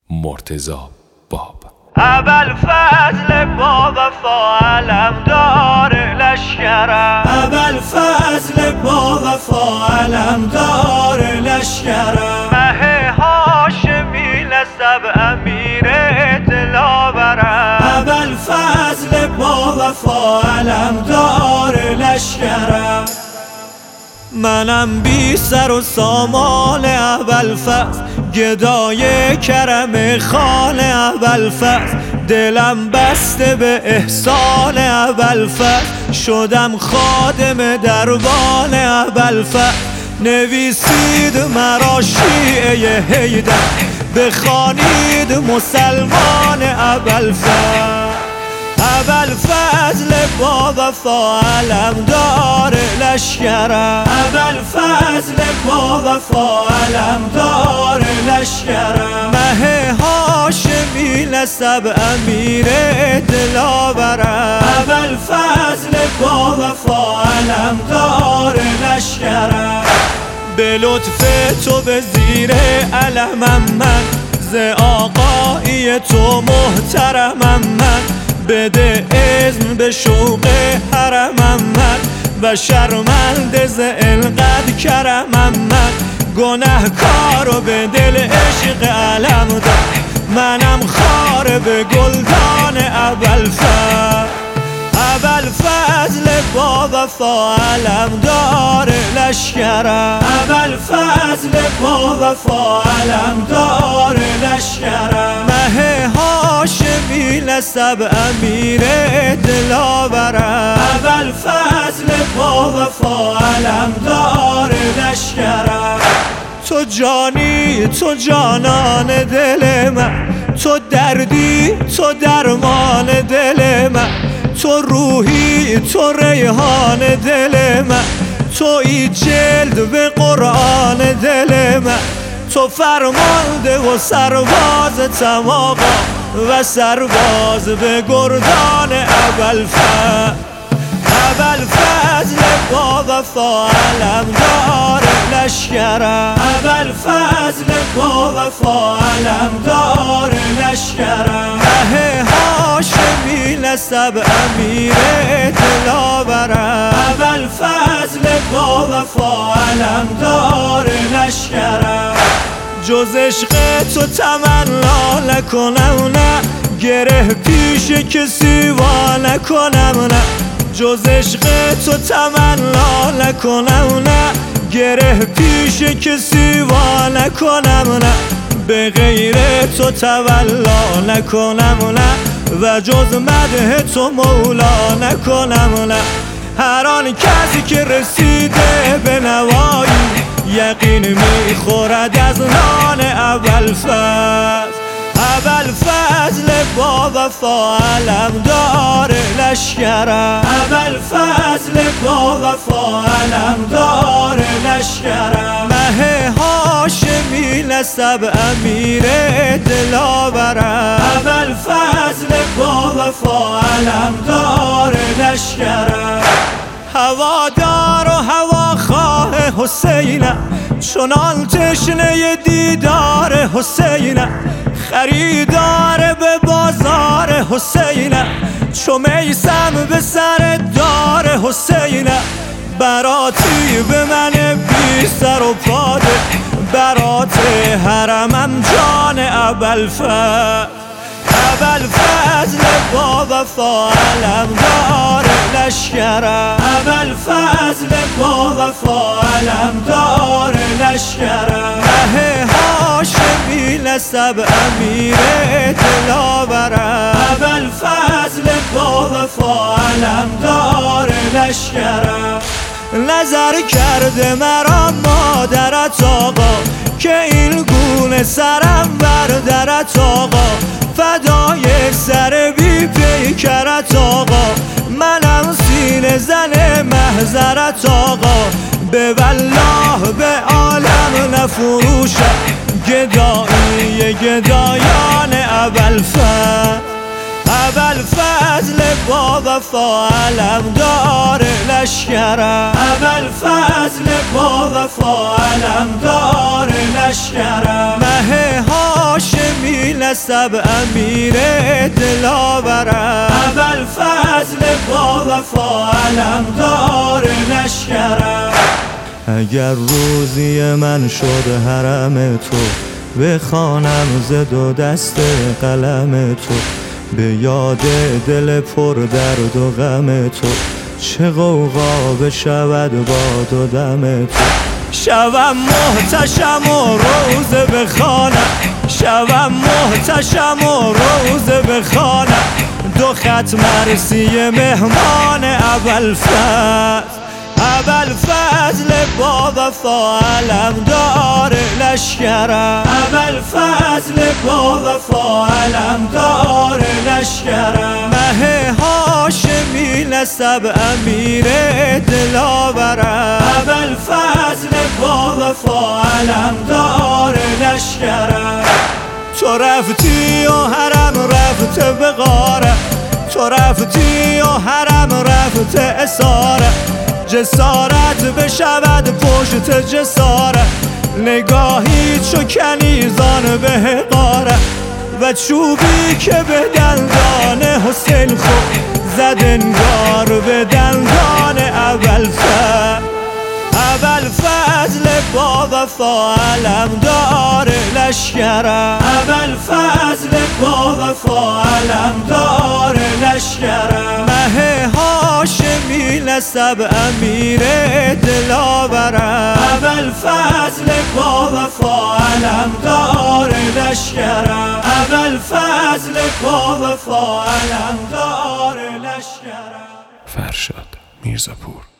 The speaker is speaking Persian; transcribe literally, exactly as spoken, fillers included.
مرتضی باب. اول فضل با وفا علمدار لشکرم، اول فضل با وفا علمدار لشکرم، مه هاشمی نسب امیر دلاورم، اول فضل با وفا علمدار لشکرم. منم بی سر و سامان ابوالفضل، گدای کرم خان ابوالفضل، دلم بسته به احسان ابوالفضل، شدم خادم دربان ابوالفضل. نویسید مرا شیعه حیدر، بخوانید مسلمان ابوالفضل. ابوالفضل با وفا علمدار لشکرم، ابوالفضل با وفا علمدار لشکرم، مه هاشمی نسب امیر دلاورم، ابوالفضل با وفا علمدار لشکرم. به لطف تو به زیر علمم من، ز آقایی تو محترمم من، بده اذن به شوق حرمم من، و شرمنده ز انقدر کرمم من. گنهکار و به دل عشق علم دار، منم خار به گلدان ابوالفضل. ابوالفضل با وفا علمدار لشکرم، ابوالفضل با وفا علمدار لشکرم، مه هاشمی نسب امیر دلاورم، ابوالفضل با وفا علمدار لشکرم. تو جانی تو جانان دل من، تو دردی تو درمان دل من، تو روحی تو ریحان دل من، تو ای جلد به قرآن دل من، تو فرمانده و سرباز تماقا، و سرباز به گردان ابوالفضل. ابوالفضل با وفا علمدار لشکرم، ابوالفضل با وفا علمدار لشکرم، مه هاشمی نسب امیر دلاورم، ابوالفضل با وفا علمدار لشکرم. جز عشق تو تمنا نکنم نه، گره پیش کسی وا نکنم نه، جز عشق تو تمنا نکنم نه، گره پیش کسی وا نکنم نه، به غیر تو تولا نکنم نه، و جز مدح تو مولا نکنم نه. هر آن کسی که رسیده به نوایی، یقین میخورد از نان ابوالفضل. ابوالفضل با وفا علمدار لشکرم، ابوالفضل با وفا علمدار لشکرم، مه هاشمی نسب امیر دلاورم، ابوالفضل با وفا علمدار لشکرم. هوادار و هواخواه حسینم، چنان تشنه دیدار حسینم، خریدار به بازار حسینم، چو میسم به سر دار حسینم. براتی به من بی سر و پاده، برات حرمم جان ابوالفضل. ابوالفضل با وفا علمدار لشکرم، ابوالفضل با وفا علمدار لشکرم، مه هاشمی نسب امیر دلاورم، ابوالفضل با وفا علمدار لشکرم. نظر کرده مرا مادرت آقا، که این گونه سرم بردرت آقا، فدای سر بی پیکرت آقا، منم سینه زن محضرت آقا، به والله به عالم نفروشم، گدایی گدایان ابوالفضل. ابوالفضل با وفا علمدار لشکرم، ابوالفضل با وفا علمدار لشکرم، مه هاشمی نسب امیر دلاورم، ابوالفضل با وفا علمدار لشکرم. اگر روزی من شد حرم تو، بخوانم ز دو دست قلم تو، به یاد دل پر درد و غم تو، چه غوغا بشود با دو دم تو. شوم محتشم و روزه بخوانم، شوم محتشم و روزه بخوانم، دو خط مرسی مهمان ابوالفضل، ابوالفضل با وفا علمدار لشکرم، ابوالفضل با وفا علمدار لشکرم. مه هاشمی نسب امیر دلاورم، ابوالفضل با وفا علمدار لشکرم. تو رفتی و حرم رفته به غاره، تو رفتی و حرم رفته اساره، جسارت بشود پشت جسارت، نگاهی چو کنیزان به حقاره، و چوبی که به دندان حسین خود زد انگار به دندان ابوالفضل، ابوالفضل با وفا علمدار لشکرم، ابوالفضل با وفا علمدار لشکرم. مه هاشمی نسب امیر دلاورم، ابوالفضل با وفا علمدار لشکرم، ابوالفضل با وفا علمدار لشکرم. فرشاد میرزاپور.